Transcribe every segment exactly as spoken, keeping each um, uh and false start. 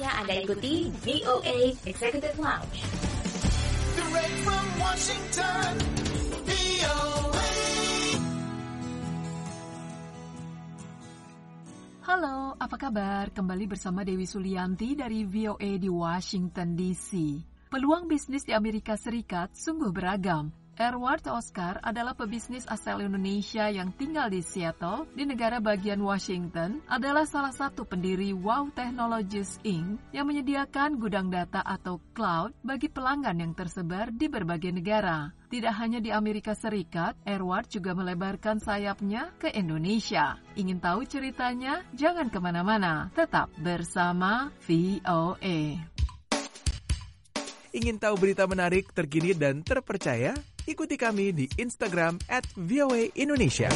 Saatnya Anda ikuti V O A Executive Lounge. Direct from Washington, V O A. Halo, apa kabar? Kembali bersama Dewi Sulianti dari V O A di Washington D C. Peluang bisnis di Amerika Serikat sungguh beragam. Edward Oscar adalah pebisnis asal Indonesia yang tinggal di Seattle, di negara bagian Washington, adalah salah satu pendiri Wow Technologies Incorporated yang menyediakan gudang data atau cloud bagi pelanggan yang tersebar di berbagai negara. Tidak hanya di Amerika Serikat, Edward juga melebarkan sayapnya ke Indonesia. Ingin tahu ceritanya? Jangan kemana-mana, tetap bersama V O A. Ingin tahu berita menarik, terkini, dan terpercaya? Ikuti kami di Instagram at V O A Indonesia.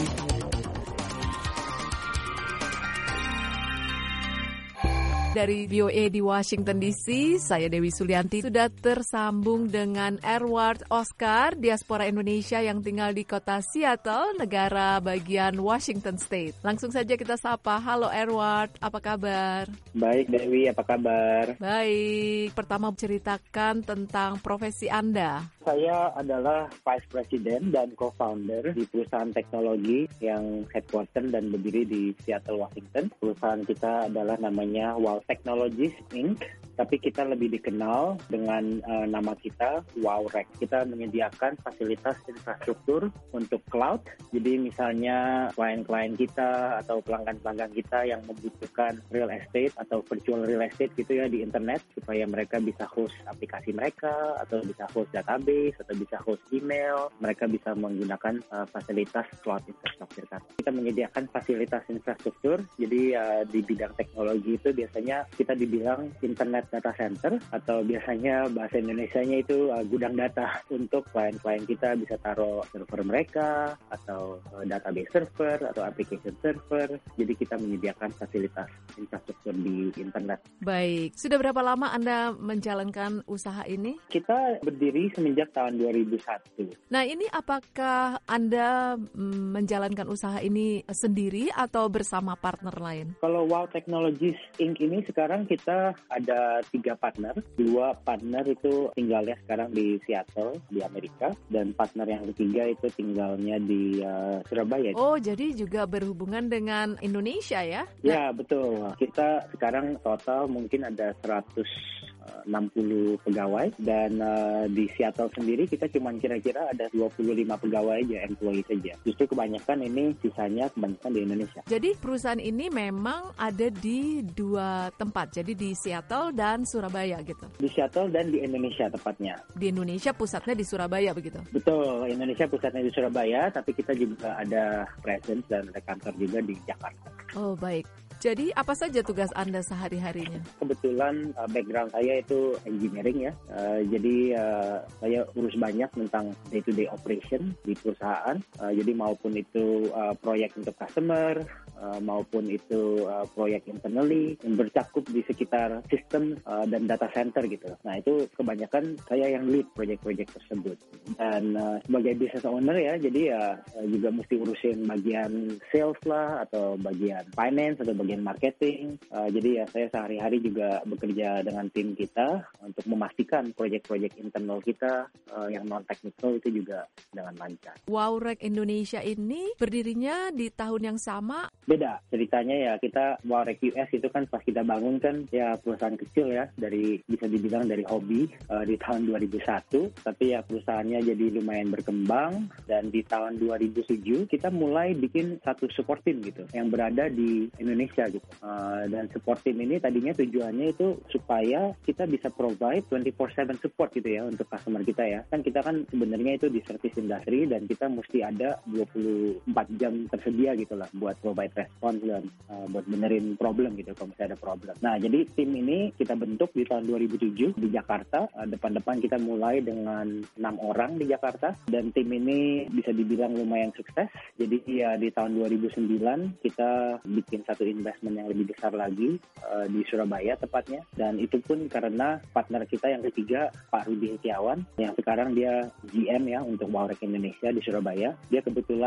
Dari V O A di Washington D C, saya Dewi Sulianti sudah tersambung dengan Edward Oscar, diaspora Indonesia yang tinggal di kota Seattle, negara bagian Washington State. Langsung saja kita sapa. Halo Edward, apa kabar? Baik Dewi, apa kabar? Baik, pertama ceritakan tentang profesi Anda. Saya adalah Vice President dan Co-founder di perusahaan teknologi yang headquarter dan berdiri di Seattle, Washington. Perusahaan kita adalah namanya Wow Technologies Incorporated, tapi kita lebih dikenal dengan uh, nama kita WowRec. Kita menyediakan fasilitas infrastruktur untuk cloud. Jadi misalnya klien-klien kita atau pelanggan-pelanggan kita yang membutuhkan real estate atau virtual real estate gitu ya di internet, supaya mereka bisa host aplikasi mereka atau bisa host database atau bisa host email, mereka bisa menggunakan uh, fasilitas cloud infrastruktur. Kita menyediakan fasilitas infrastruktur, jadi uh, di bidang teknologi itu biasanya kita dibilang internet data center, atau biasanya bahasa Indonesianya itu uh, gudang data untuk klien-klien kita bisa taruh server mereka atau uh, database server atau application server. Jadi kita menyediakan fasilitas infrastruktur di internet. Baik, sudah berapa lama Anda menjalankan usaha ini? Kita berdiri semenjak tahun dua ribu satu. Nah, ini apakah Anda mm, menjalankan usaha ini sendiri atau bersama partner lain? Kalau Wow Technologies Incorporated ini sekarang kita ada tiga partner. Dua partner itu tinggalnya sekarang di Seattle, di Amerika. Dan partner yang ketiga itu tinggalnya di uh, Surabaya. Oh, jadi juga berhubungan dengan Indonesia ya? Ya, betul. Kita sekarang total mungkin ada seratus enam puluh pegawai, dan uh, di Seattle sendiri kita cuma kira-kira ada dua puluh lima pegawai aja, employee saja. Justru kebanyakan ini sisanya kebanyakan di Indonesia. Jadi perusahaan ini memang ada di dua tempat, jadi di Seattle dan Surabaya gitu? Di Seattle dan di Indonesia tepatnya. Di Indonesia pusatnya di Surabaya begitu? Betul, Indonesia pusatnya di Surabaya, tapi kita juga ada presence dan ada kantor juga di Jakarta. Oh baik. Jadi apa saja tugas Anda sehari-harinya? Kebetulan uh, background saya itu engineering ya. Uh, jadi uh, saya urus banyak tentang day-to-day operation di perusahaan. Uh, jadi maupun itu uh, proyek untuk customer, uh, maupun itu uh, proyek internally yang bercakup di sekitar sistem uh, dan data center gitu. Nah itu kebanyakan saya yang lead proyek-proyek tersebut. Dan uh, sebagai business owner ya, jadi ya uh, juga mesti urusin bagian sales lah, atau bagian finance, atau bagian marketing. Uh, jadi ya saya sehari-hari juga bekerja dengan tim kita untuk memastikan proyek-proyek internal kita uh, yang non-technical itu juga dengan lancar. WowRec Indonesia ini berdirinya di tahun yang sama? Beda. Ceritanya ya kita WowRec U S itu kan pas kita bangun kan ya perusahaan kecil ya, dari bisa dibilang dari hobi uh, di tahun dua ribu satu, tapi ya perusahaannya jadi lumayan berkembang, dan di tahun dua ribu tujuh kita mulai bikin satu support team gitu yang berada di Indonesia gitu. Uh, dan support team ini tadinya tujuannya itu supaya kita bisa provide dua puluh empat tujuh support gitu ya untuk customer kita ya. Kan kita kan sebenarnya itu di service industry, dan kita mesti ada dua puluh empat jam tersedia gitu lah buat provide response dan uh, buat benerin problem gitu kalau misalnya ada problem. Nah, jadi tim ini kita bentuk di tahun dua ribu tujuh di Jakarta. Uh, depan-depan kita mulai dengan enam orang di Jakarta, dan tim ini bisa dibilang lumayan sukses. Jadi ya di tahun dua ribu sembilan kita bikin satu investment yang lebih besar lagi uh, di Surabaya tepatnya, dan itu pun karena partner kita yang ketiga Pak Rudi Hetiawan yang sekarang dia G M ya untuk WowRec Indonesia di Surabaya. Dia kebetulan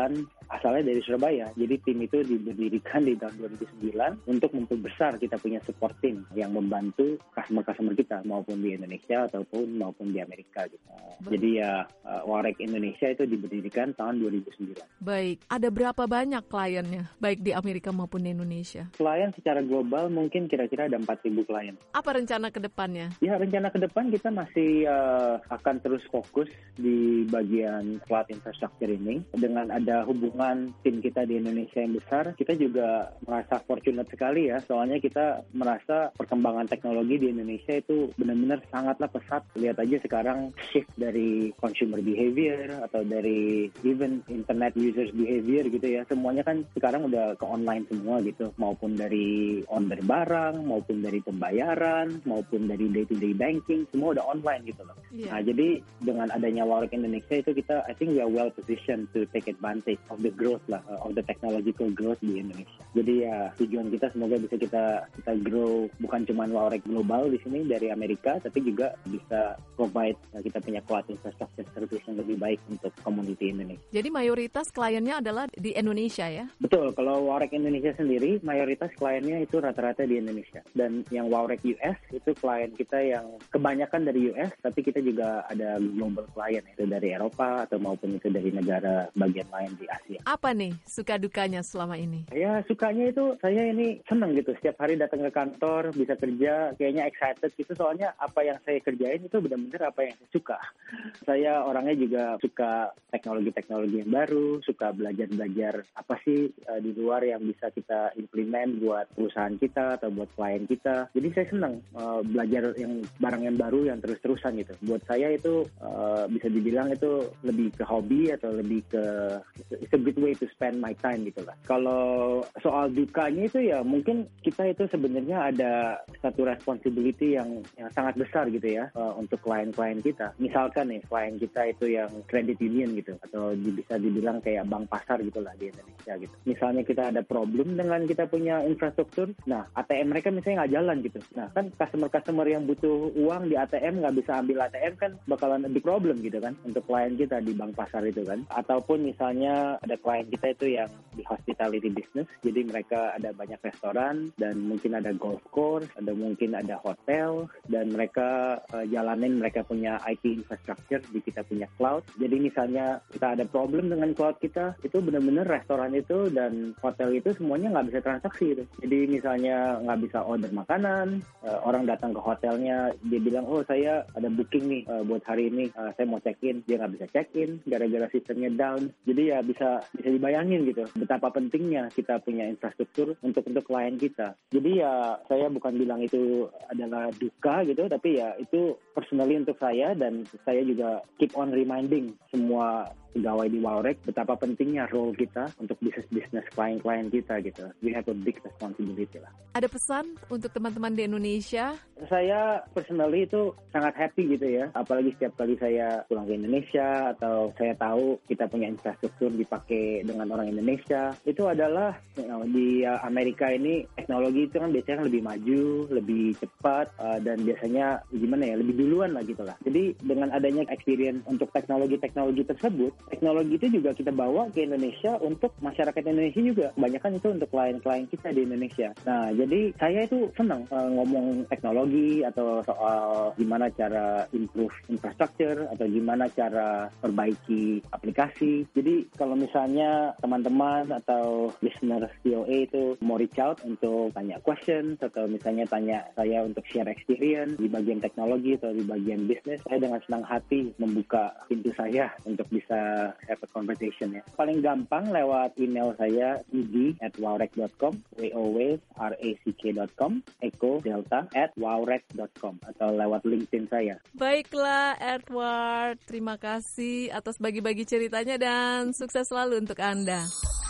asalnya dari Surabaya. Jadi tim itu didirikan di tahun dua ribu sembilan untuk memperbesar kita punya support team yang membantu customer-customer kita maupun di Indonesia ataupun maupun di Amerika gitu. Jadi ya uh, Wowrek Indonesia itu didirikan tahun dua ribu sembilan. Baik, ada berapa banyak kliennya baik di Amerika maupun di Indonesia? Klien secara global mungkin kira-kira ada empat ribu klien. Apa rencana ke depannya? Ya, rencana ke depan kita masih uh, akan terus fokus di bagian cloud infrastructure ini. Dengan ada hubungan tim kita di Indonesia yang besar, kita juga merasa fortunate sekali ya. Soalnya kita merasa perkembangan teknologi di Indonesia itu benar-benar sangatlah pesat. Lihat aja sekarang shift dari consumer behavior atau dari even internet users behavior gitu ya. Semuanya kan sekarang udah ke online semua gitu. Maupun dari order barang, maupun dari pembayaran, maupun dari day-to-day banking, semua udah online gitu loh. Yeah. Nah, jadi dengan adanya Wowrek Indonesia itu kita, I think we are well positioned to take advantage of the growth lah, of the technological growth di Indonesia. Jadi ya tujuan kita semoga bisa kita kita grow bukan cuma Wowrek global di sini dari Amerika, tapi juga bisa provide kita punya cloud infrastructure service yang lebih baik untuk community Indonesia. Jadi mayoritas kliennya adalah di Indonesia ya? Betul, kalau Wowrek Indonesia sendiri mayoritas kliennya itu rata-rata di Indonesia. Dan yang Wowrek U S itu klien kita yang kebanyakan dari U S, tapi kita juga ada global client itu dari Eropa atau maupun itu dari negara bagian lain di Asia. Apa nih suka dukanya selama ini? Ya sukanya itu saya ini senang gitu, setiap hari datang ke kantor bisa kerja, kayaknya excited gitu, soalnya apa yang saya kerjain itu benar-benar apa yang saya suka. Saya orangnya juga suka teknologi-teknologi yang baru, suka belajar-belajar apa sih uh, di luar yang bisa kita implement buat perusahaan kita atau buat klien kita. Jadi saya senang uh, belajar yang barang yang baru yang terus-terusan gitu. Buat saya itu uh, bisa dibilang itu lebih ke hobi atau lebih ke it's a good way to spend my time gitu lah. Kalau soal dukanya itu ya mungkin kita itu sebenarnya ada satu responsibility yang yang sangat besar gitu ya uh, untuk klien-klien kita. Misalkan nih klien kita itu yang credit union gitu atau di, bisa dibilang kayak bank pasar gitu lah di Indonesia gitu. Misalnya kita ada problem dengan kita punya infrastruktur, nah A T M mereka misalnya nggak jalan gitu. Nah kan customer-customer yang butuh uang di A T M nggak bisa ambil A T M kan bakalan big problem gitu kan untuk klien kita di bank pasar itu kan. Ataupun misalnya ada klien kita itu yang di hospitality business, jadi mereka ada banyak restoran dan mungkin ada golf course, ada mungkin ada hotel dan mereka uh, jalanin mereka punya I T infrastructure di kita punya cloud. Jadi misalnya kita ada problem dengan cloud kita, itu benar-benar restoran itu dan hotel itu semuanya nggak bisa transaksi gitu. Jadi misalnya nggak bisa order makanan, uh, orang datang ke hotelnya dia bilang oh saya ada booking nih uh, buat hari ini, uh, saya mau check in, dia nggak bisa check in gara-gara sistemnya down. Jadi ya bisa bisa dibayangin gitu betapa pentingnya kita punya infrastruktur untuk untuk klien kita. Jadi ya saya bukan bilang itu adalah duka gitu, tapi ya itu personally untuk saya dan saya juga keep on reminding semua pegawai di Wowrek betapa pentingnya role kita untuk bisnis-bisnis klien-klien kita gitu. We have a big responsibility lah. Ada pesan untuk teman-teman di Indonesia? Saya personally itu sangat happy gitu ya. Apalagi setiap kali saya pulang ke Indonesia atau saya tahu kita punya infrastruktur dipakai dengan orang Indonesia. Itu adalah you know, di Amerika ini teknologi itu kan biasanya lebih maju, lebih cepat uh, dan biasanya gimana ya, lebih duluan lah gitu lah. Jadi dengan adanya experience untuk teknologi-teknologi tersebut, teknologi itu juga kita bawa ke Indonesia untuk masyarakat Indonesia juga. Kebanyakan itu untuk klien-klien kita di Indonesia. Nah, jadi saya itu senang uh, ngomong teknologi atau soal gimana cara improve infrastructure atau gimana cara perbaiki aplikasi. Jadi kalau misalnya teman-teman atau listener V O A itu mau reach out untuk tanya questions atau misalnya tanya saya untuk share experience di bagian teknologi atau di bagian bisnis, saya dengan senang hati membuka pintu saya untuk bisa have a conversation ya. Paling gampang lewat email saya ed at wowrek dot com, w o w r a c k dot com, echo delta at wowrek dot com atau lewat LinkedIn saya. Baiklah Edward, terima kasih atas bagi-bagi ceritanya dan sukses selalu untuk Anda.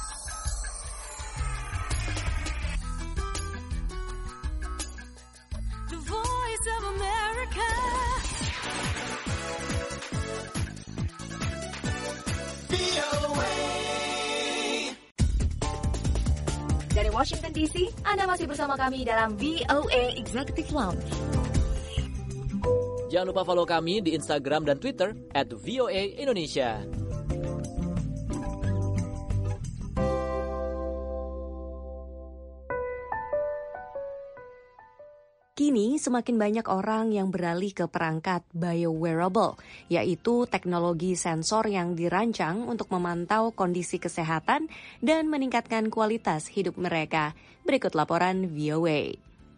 The Voice of America. Dari Washington D C, Anda masih bersama kami dalam V O A Executive Lounge. Jangan lupa follow kami di Instagram dan Twitter at V O A Indonesia. semakin banyak orang yang beralih ke perangkat biowearable, yaitu teknologi sensor yang dirancang untuk memantau kondisi kesehatan dan meningkatkan kualitas hidup mereka. Berikut laporan V O A.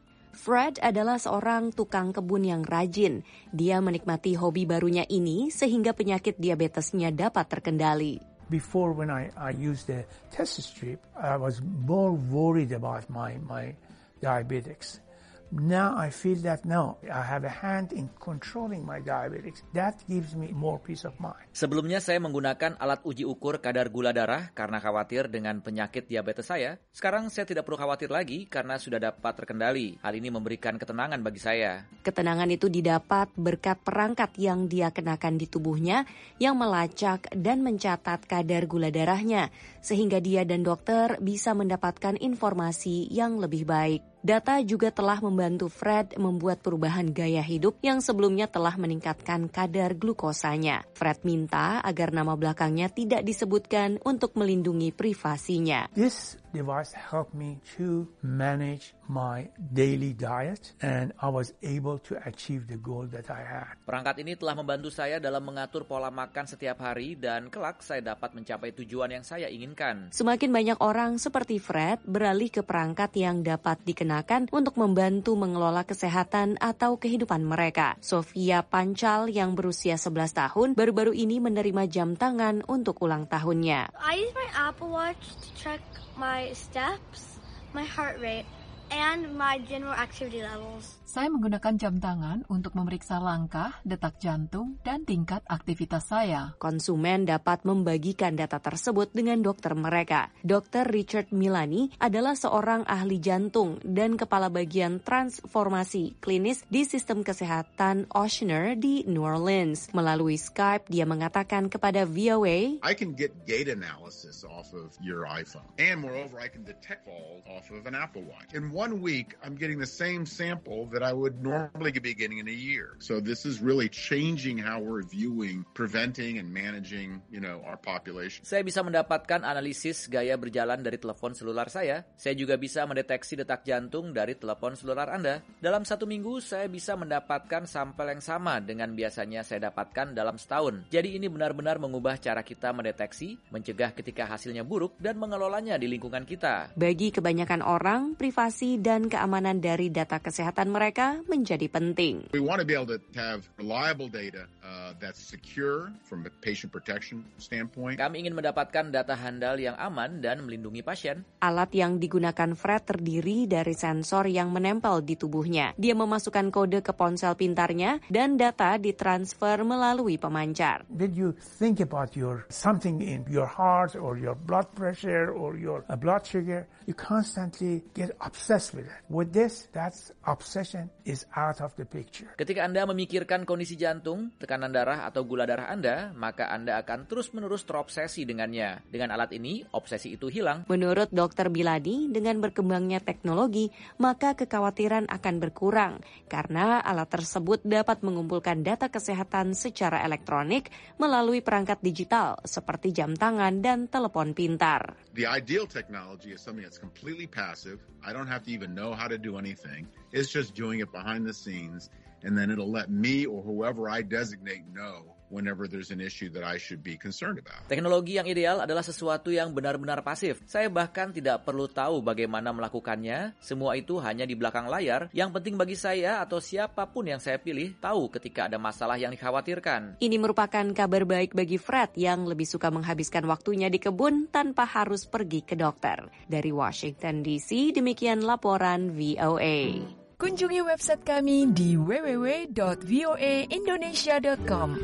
Fred adalah seorang tukang kebun yang rajin. Dia menikmati hobi barunya ini sehingga penyakit diabetesnya dapat terkendali. Before, when I, I used the test strip, I was more worried about my, my diabetics. Now I feel that no, I have a hand in controlling my diabetics. That gives me more peace of mind. Sebelumnya saya menggunakan alat uji ukur kadar gula darah karena khawatir dengan penyakit diabetes saya. Sekarang saya tidak perlu khawatir lagi karena sudah dapat terkendali. Hal ini memberikan ketenangan bagi saya. Ketenangan itu didapat berkat perangkat yang dia kenakan di tubuhnya yang melacak dan mencatat kadar gula darahnya, sehingga dia dan dokter bisa mendapatkan informasi yang lebih baik. Data juga telah membantu Fred membuat perubahan gaya hidup yang sebelumnya telah meningkatkan kadar glukosanya. Fred minta agar nama belakangnya tidak disebutkan untuk melindungi privasinya. This device helped me to manage my daily diet and I was able to achieve the goal that I had. Perangkat ini telah membantu saya dalam mengatur pola makan setiap hari dan kelak saya dapat mencapai tujuan yang saya inginkan. Semakin banyak orang seperti Fred beralih ke perangkat yang dapat dikenakan untuk membantu mengelola kesehatan atau kehidupan mereka. Sofia Pancal yang berusia sebelas tahun baru-baru ini menerima jam tangan untuk ulang tahunnya. I use my Apple Watch to track my steps, my heart rate, and my general activity levels. Saya menggunakan jam tangan untuk memeriksa langkah, detak jantung, dan tingkat aktivitas saya. Konsumen dapat membagikan data tersebut dengan dokter mereka. dokter Richard Milani adalah seorang ahli jantung dan kepala bagian transformasi klinis di sistem kesehatan Ochsner di New Orleans. Melalui Skype, dia mengatakan kepada V O A, I can get gait analysis off of your iPhone. And moreover, I can detect falls off of an Apple Watch. In one week, I'm getting the same sample that I would normally be getting in a year. So this is really changing how we're viewing, preventing and managing, you know, our population. Saya bisa mendapatkan analisis gaya berjalan dari telepon selular saya. Saya juga bisa mendeteksi detak jantung dari telepon selular Anda. Dalam satu minggu, saya bisa mendapatkan sampel yang sama dengan biasanya saya dapatkan dalam setahun. Jadi ini benar-benar mengubah cara kita mendeteksi, mencegah ketika hasilnya buruk, dan mengelolanya di lingkungan kita. Bagi kebanyakan orang, privasi dan keamanan dari data kesehatan mereka menjadi penting. We want to be able to have reliable data uh, that's secure from a patient protection standpoint. Kami ingin mendapatkan data handal yang aman dan melindungi pasien. Alat yang digunakan Fred terdiri dari sensor yang menempel di tubuhnya. Dia memasukkan kode ke ponsel pintarnya dan data ditransfer melalui pemancar. Did you think about your something in your heart or your blood pressure or your uh, blood sugar? You constantly get obsessed with it. With this, that's obsession is out of the picture. Ketika Anda memikirkan kondisi jantung, tekanan darah atau gula darah Anda, maka Anda akan terus-menerus terobsesi dengannya. Dengan alat ini, obsesi itu hilang. Menurut dokter Biladi, dengan berkembangnya teknologi, maka kekhawatiran akan berkurang karena alat tersebut dapat mengumpulkan data kesehatan secara elektronik melalui perangkat digital seperti jam tangan dan telepon pintar. The ideal technology is something that's completely passive. I don't have to even know how to do anything. It's just doing it behind the scenes, and then it'll let me or whoever I designate know whenever there's an issue that I should be concerned about. Teknologi yang ideal adalah sesuatu yang benar-benar pasif. Saya bahkan tidak perlu tahu bagaimana melakukannya. Semua itu hanya di belakang layar. Yang penting bagi saya atau siapapun yang saya pilih tahu ketika ada masalah yang dikhawatirkan. Ini merupakan kabar baik bagi Fred yang lebih suka menghabiskan waktunya di kebun tanpa harus pergi ke dokter. Dari Washington D C, demikian laporan V O A. Kunjungi website kami di w w w dot v o a indonesia dot com.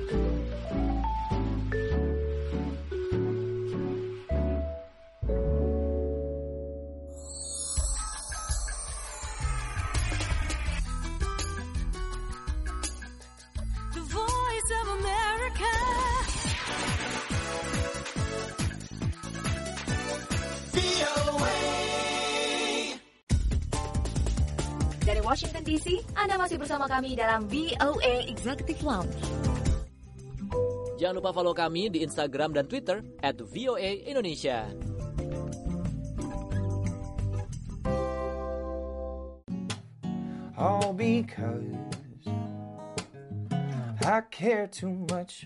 The Voice of America. Dari Washington D C, Anda masih bersama kami dalam V O A Executive Lounge. Jangan lupa follow kami di Instagram dan Twitter at V O A Indonesia. all because I care too much.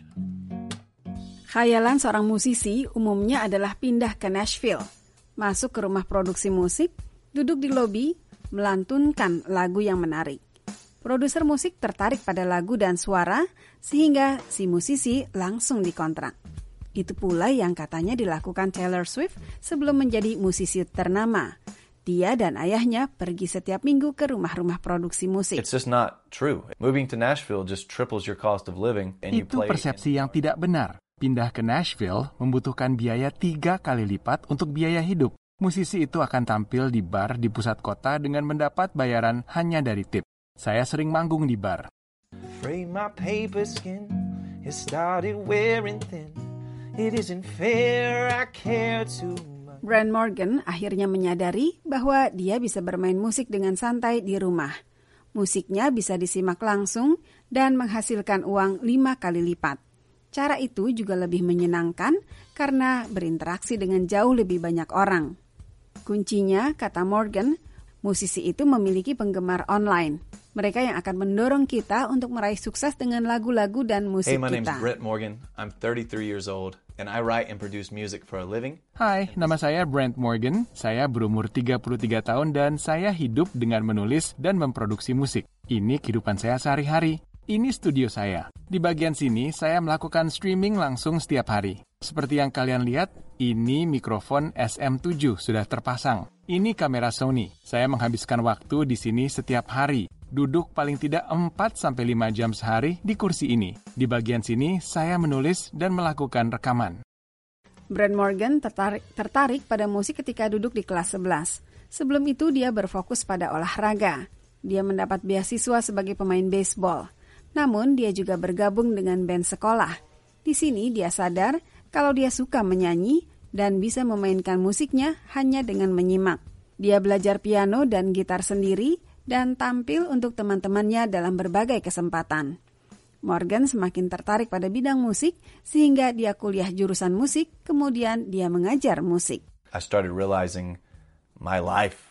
Khayalan seorang musisi umumnya adalah pindah ke Nashville, masuk ke rumah produksi musik, duduk di lobi, melantunkan lagu yang menarik. Produser musik tertarik pada lagu dan suara, sehingga si musisi langsung dikontrak. Itu pula yang katanya dilakukan Taylor Swift sebelum menjadi musisi ternama. Dia dan ayahnya pergi setiap minggu ke rumah-rumah produksi musik. It's just not true. Moving to Nashville just triples your cost of living. And you Itu play persepsi yang tidak benar. Pindah ke Nashville membutuhkan biaya tiga kali lipat untuk biaya hidup. Musisi itu akan tampil di bar di pusat kota dengan mendapat bayaran hanya dari tip. Saya sering manggung di bar. Afraid my paper skin has started wearing thin. It isn't fair, I care too much. Brent Morgan akhirnya menyadari bahwa dia bisa bermain musik dengan santai di rumah. Musiknya bisa disimak langsung dan menghasilkan uang lima kali lipat. Cara itu juga lebih menyenangkan karena berinteraksi dengan jauh lebih banyak orang. Kuncinya, kata Morgan, musisi itu memiliki penggemar online. Mereka yang akan mendorong kita untuk meraih sukses dengan lagu-lagu dan musik kita. Hey, my kita. name's Brent Morgan. I'm thirty-three years old and I write and produce music for a living. Hai, nama saya Brent Morgan. Saya berumur tiga puluh tiga tahun dan saya hidup dengan menulis dan memproduksi musik. Ini kehidupan saya sehari-hari. Ini studio saya. Di bagian sini, saya melakukan streaming langsung setiap hari. Seperti yang kalian lihat, ini mikrofon S M tujuh sudah terpasang. Ini kamera Sony. Saya menghabiskan waktu di sini setiap hari. Duduk paling tidak empat sampai lima jam sehari di kursi ini. Di bagian sini, saya menulis dan melakukan rekaman. Brent Morgan tertarik, tertarik pada musik ketika duduk di kelas sebelas. Sebelum itu, dia berfokus pada olahraga. Dia mendapat beasiswa sebagai pemain baseball. Namun, dia juga bergabung dengan band sekolah. Di sini, dia sadar kalau dia suka menyanyi dan bisa memainkan musiknya hanya dengan menyimak. Dia belajar piano dan gitar sendiri dan tampil untuk teman-temannya dalam berbagai kesempatan. Morgan semakin tertarik pada bidang musik sehingga dia kuliah jurusan musik, kemudian dia mengajar musik. I started realizing my life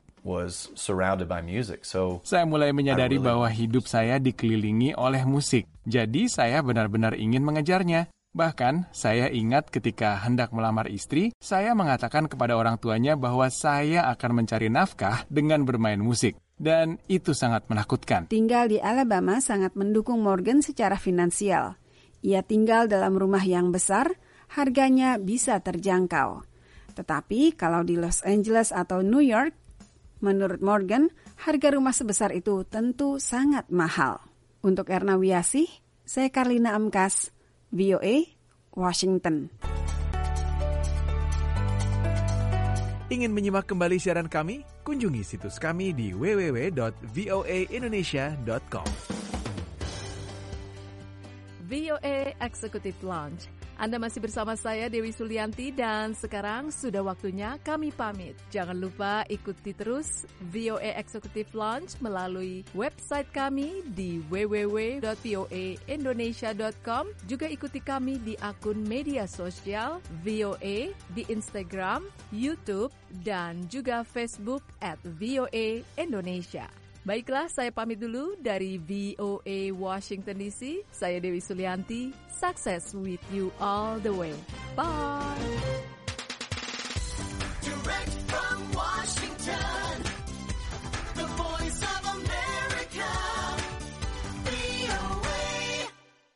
was surrounded by music. So saya mulai menyadari really... bahwa hidup saya dikelilingi oleh musik. Jadi saya benar-benar ingin mengejarnya. Bahkan, saya ingat ketika hendak melamar istri, saya mengatakan kepada orang tuanya bahwa saya akan mencari nafkah dengan bermain musik. Dan itu sangat menakutkan. Tinggal di Alabama sangat mendukung Morgan secara finansial. Ia tinggal dalam rumah yang besar, harganya bisa terjangkau. Tetapi kalau di Los Angeles atau New York, menurut Morgan, harga rumah sebesar itu tentu sangat mahal. Untuk Erna Wiasih, saya Karlina Amkas, V O A, Washington. Ingin menyimak kembali siaran kami? Kunjungi situs kami di w w w dot voa indonesia dot com. V O A Executive Lounge. Anda masih bersama saya Dewi Sulianti dan sekarang sudah waktunya kami pamit. Jangan lupa ikuti terus V O A Executive Lounge melalui website kami di w w w dot voa indonesia dot com. Juga ikuti kami di akun media sosial V O A di Instagram, YouTube, dan juga Facebook at V O A Indonesia. Baiklah, saya pamit dulu dari V O A Washington D C. Saya Dewi Sulianti. Success with you all the way. Bye!